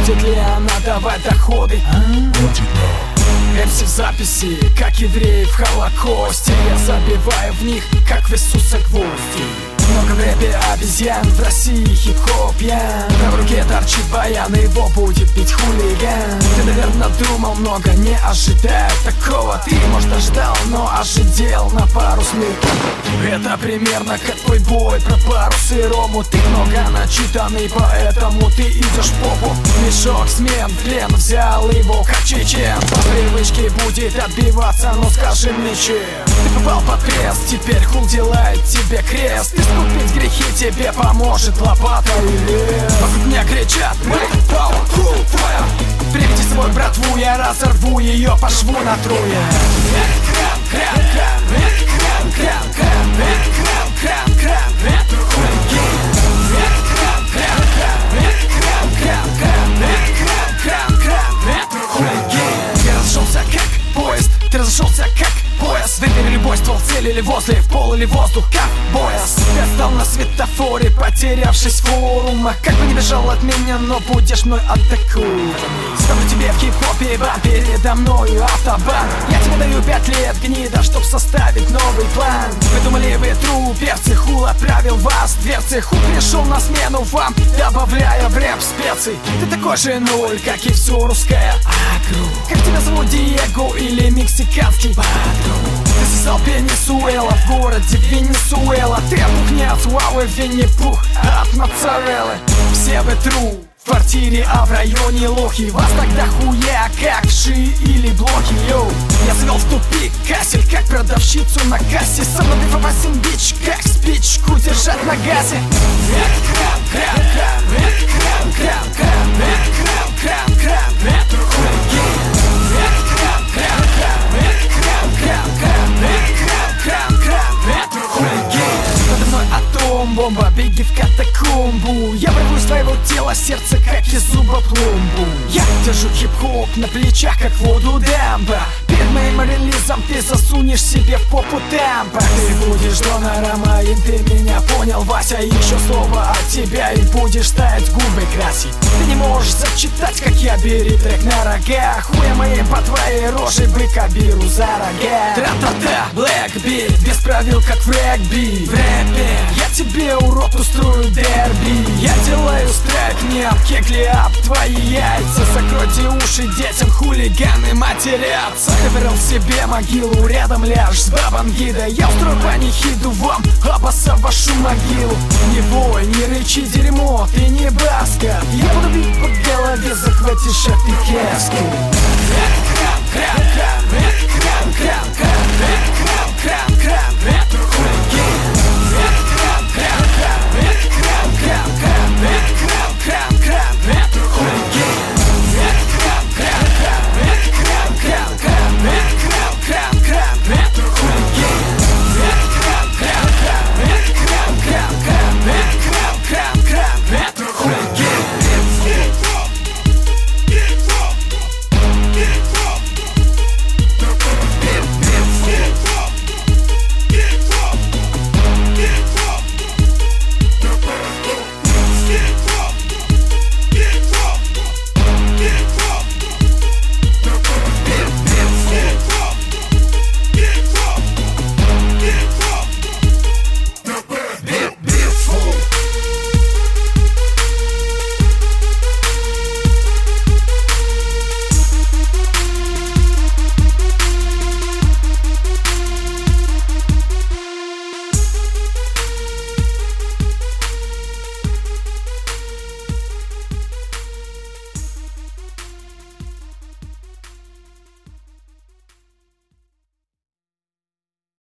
Будет ли она давать доходы? МС в записи, как евреи в Холокосте. Я забиваю в них, как в Иисуса, гвозди. Много в рэпе обезьян, в России хип-хоп пьян. В руке торчит баян, его будет бить хулиган. Ты, наверное, думал много, не ожидая такого. Ты, может, ожидал, но ожидел на парус мир. Это примерно как твой бой про парус и рому. Ты много начитанный, поэтому ты идешь в попу. Мешок смен, плен взял его как чечен. По привычке будет отбиваться, но скажи мне чем. Ты попал под крест, теперь хул делает тебе крест. Искупить грехи тебе поможет лопата и лес. Вокруг меня кричат: make power, cool fire. Приведи с собой братву, я разорву ее по шву на труе. Крем, крем, крем, крем, крем, крем, крем, крем, крем, крем. Я разошелся как поезд, ты разошелся как пояс. Выбери любой ствол, цель или возле, в пол или воздух, как пояс. Я стал на светофоре, потерявшись в форумах. Как бы не бежал от меня, но будешь мной атакуй. Ставлю тебе в хип-хопе бан, передо мною автобан. Я тебе даю 5 лет, гнида, чтоб составить новый план. Вы думали, вы тру, перцы, хул отправил вас дверцы. Хул пришел на смену вам, добавляя в рэп специй. Ты такой же нуль, как и все русское агро. Как тебя зовут, Диего или мексиканский патрон? Ты сосал Пенесуэла в городе Венесуэла. Ты опухнец, вау, и Винни-Пух от моцареллы. Все вы тру в квартире, а в районе лохи. Вас тогда хуя, как ши или блоки, йоу. Я завел в тупик кассель, как продавщицу на кассе. Со мной ты попасен бич, как спичку держать на газе. Крем, крем, крем, крем, крем, крем, крем, крем, крем, надо мной атом, бомба, беги в катакомбу. Я вырву из твоего тела сердце, как из зуба пломбу. Я держу хип-хоп на плечах, как воду дамба. Перед моим релизом ты засунешь себе в попу темпа. Ты будешь донором моим, ты меня понял, Вася. Еще слово от тебя и будешь ставить губы красить. Ты не можешь зачитать, как я, бери трек на рогах. Хуя моим по твоей роже быка беру за рога. Тра-та-та, Black Beat, без правил, как в регби. В рэпе я тебе, урод, устрою дерби. Я делаю страйк, не об кегли, об твои яйца. Закройте уши детям, хулиганы матерятся. Ты вырыл себе могилу, рядом ляжь с бабангидой. Я устрою панихиду вам, обоссав вашу могилу. Не вой, не рычи, дерьмо, ты не баскет. Я буду бить по голове, захватишь эпикеску.